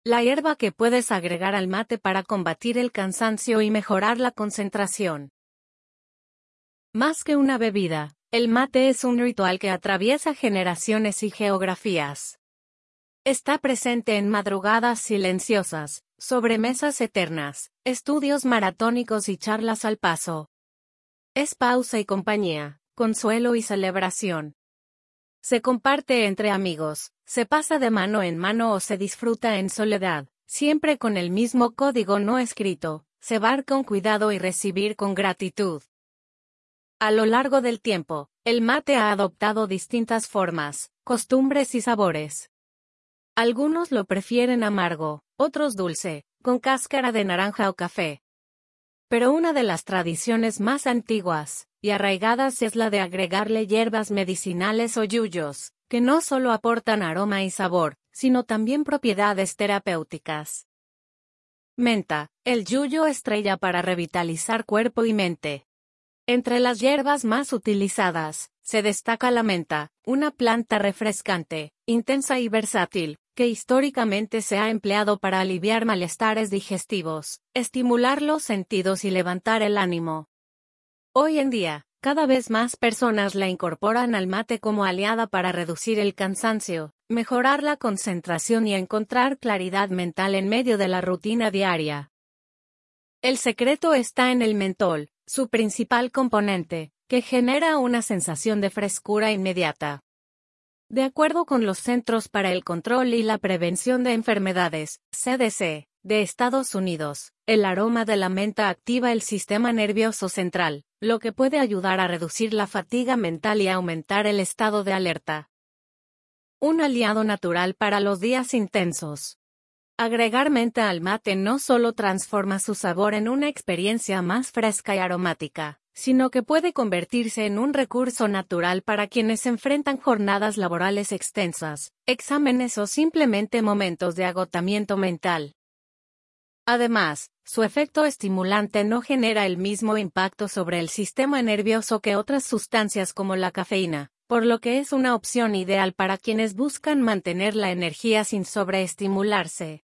La hierba que puedes agregar al mate para combatir el cansancio y mejorar la concentración. Más que una bebida, el mate es un ritual que atraviesa generaciones y geografías. Está presente en madrugadas silenciosas, sobremesas eternas, estudios maratónicos y charlas al paso. Es pausa y compañía, consuelo y celebración. Se comparte entre amigos, se pasa de mano en mano o se disfruta en soledad, siempre con el mismo código no escrito: cebar con cuidado y recibir con gratitud. A lo largo del tiempo, el mate ha adoptado distintas formas, costumbres y sabores. Algunos lo prefieren amargo, otros dulce, con cáscara de naranja o café. Pero una de las tradiciones más antiguas y arraigadas es la de agregarle hierbas medicinales o yuyos, que no solo aportan aroma y sabor, sino también propiedades terapéuticas. Menta, el yuyo estrella para revitalizar cuerpo y mente. Entre las hierbas más utilizadas, se destaca la menta, una planta refrescante, intensa y versátil, que históricamente se ha empleado para aliviar malestares digestivos, estimular los sentidos y levantar el ánimo. Hoy en día, cada vez más personas la incorporan al mate como aliada para reducir el cansancio, mejorar la concentración y encontrar claridad mental en medio de la rutina diaria. El secreto está en el mentol, su principal componente, que genera una sensación de frescura inmediata. De acuerdo con los Centros para el Control y la Prevención de Enfermedades, CDC, de Estados Unidos, el aroma de la menta activa el sistema nervioso central, lo que puede ayudar a reducir la fatiga mental y aumentar el estado de alerta. Un aliado natural para los días intensos. Agregar menta al mate no solo transforma su sabor en una experiencia más fresca y aromática, sino que puede convertirse en un recurso natural para quienes enfrentan jornadas laborales extensas, exámenes o simplemente momentos de agotamiento mental. Además, su efecto estimulante no genera el mismo impacto sobre el sistema nervioso que otras sustancias como la cafeína, por lo que es una opción ideal para quienes buscan mantener la energía sin sobreestimularse.